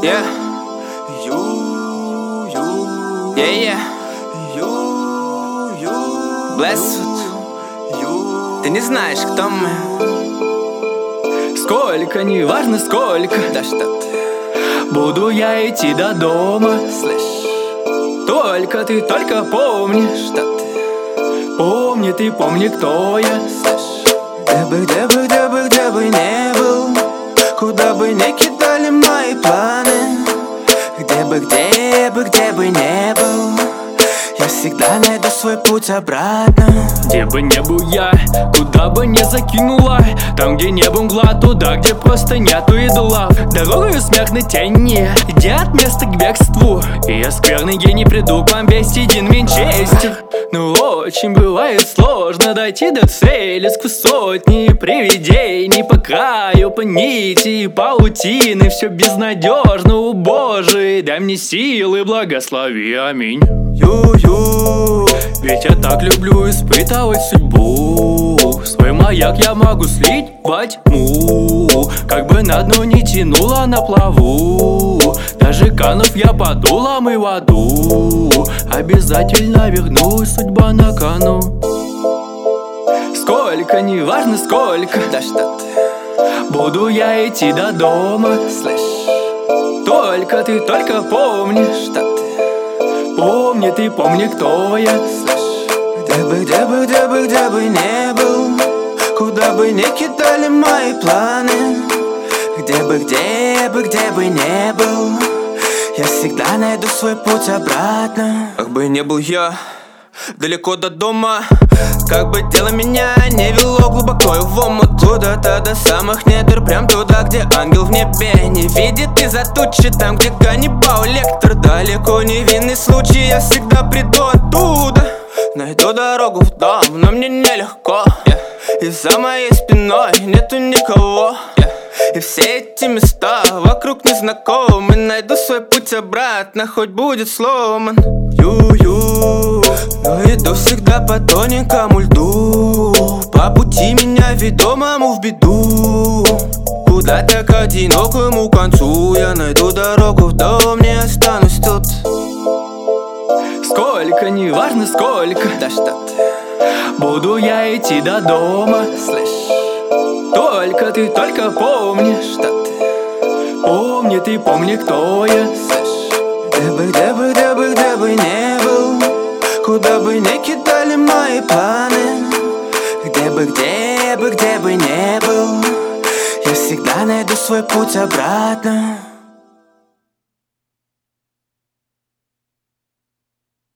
Yeah. Yeah. Blessed. Ты не знаешь, кто мы. Сколько, неважно сколько. Да что ты. Буду я идти до дома. Слышь, Только ты, только помни. что ты. Помни ты, помни, кто я. Слышь, Где бы не был, куда бы не кидали мои планы, где бы не был, я всегда найду свой путь обратно. Где бы не был я, куда бы не закинула, там, где небо мгла, туда, где просто нету идолов. Дорогою смех на тени, где от места к бегству. И я скверный гений, приду к вам весь един винчестер. Но очень бывает сложно дойти до цели сквозь сотни привидений по краю, по нити, паутины. Все безнадежно, о Боже, дай мне силы, благослови, аминь. Ведь я так люблю испытывать судьбу. Свой маяк я могу слить во тьму, как бы на дно не тянула на плаву. Даже канув я под улом и в аду, обязательно вернусь, судьба на кону. Сколько, неважно сколько. да что ты. Буду я идти до дома. Слышь, Только ты, только помни. что ты. Помни ты, помни, кто я. Слышь, Где бы не был, куда бы не кидали мои планы, где бы не был, я всегда найду свой путь обратно. как бы не был я далеко до дома, как бы дело меня не вело глубоко в омут, куда-то до самых недр, прям туда, где ангел в небе не видит из-за тучи, там, где каннибал лектор. Далеко невинный случай, я всегда приду оттуда, найду дорогу в дом, но мне нелегко, и за моей спиной нету никого, и все эти места вокруг незнакомы. Найду свой путь обратно, хоть будет сломан. Но иду всегда по тоненькому льду, по пути меня ведомому в беду. Куда-то к одинокому концу я найду дорогу в дом, не останусь тут. Сколько, неважно сколько. Да что ты. Буду я идти до дома. Слышь, Только ты, только помни. что ты. Помни ты, помни, кто я. Слышь, Где бы не был, куда бы не кидали мои планы, где бы не был, я всегда найду свой путь обратно.